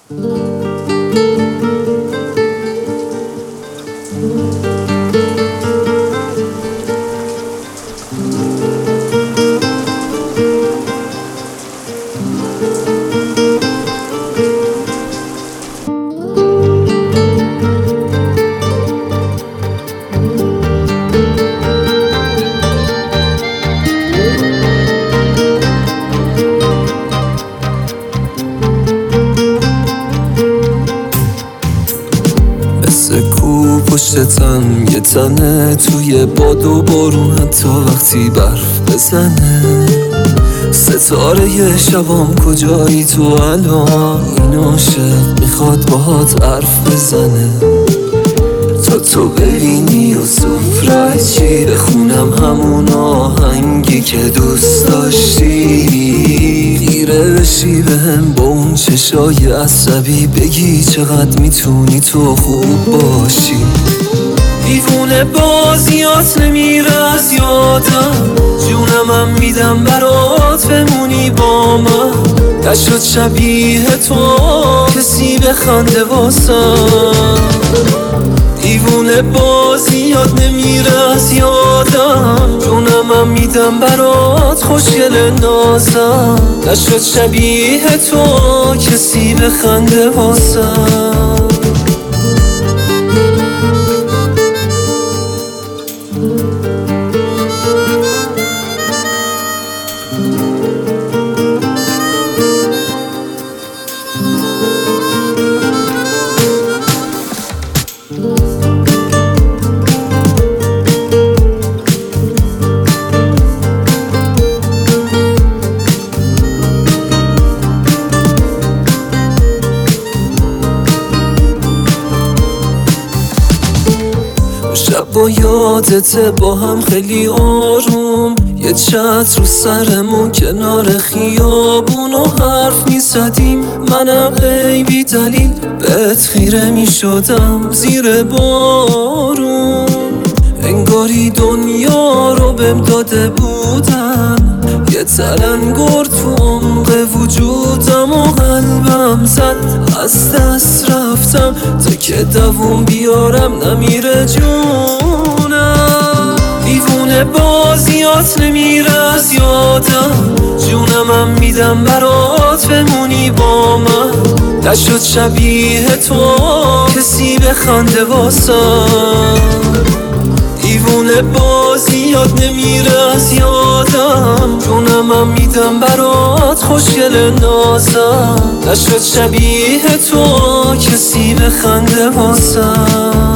مثل کو پشتم یه تنه توی باد و بارون، حتی وقتی برف بزنه. ستاره ی شبام کجایی تو الان؟ این عاشق میخواد باهات حرف بزنه. تو ببینی و سفره چی بخونم، همون آهنگی که دوست داشتی. خیره بشی بهم با اون چشای عصبی، بگی چقدر میتونی تو خوب باشی. دیوونه بازیات نمیره از یادم، جونمم میدم برات بمونی با من. نشد شبیه تو کسی بخنده واسم. دیوونه بازیات نمیره از یادم، جونمم میدم برات خوشگل نازم. نشد شبیه تو کسی بخنده واسم. شب با یادت با هم خیلی آروم، یه چتر رو سرمون کنار خیابون و حرف میزدیم. منم هی بی دلیل بهت خیره میشدم زیر بارون. انگاری دنیا رو بهم داده بودن، یه تلنگر تو عمق وجودم و قلبم زد. از دست رفتم تا که دووم بیارم نمیره جونم. دیوونه بازیات نمیره از یادم، جونمم میدم برات بمونی با من. نشد شبیه تو کسی بخنده واسم. دیوونه بازیات نمیره از یادم، جونمم میدم برات خوشگل نازم. نشد شبیه تو کسی بخنده واسم.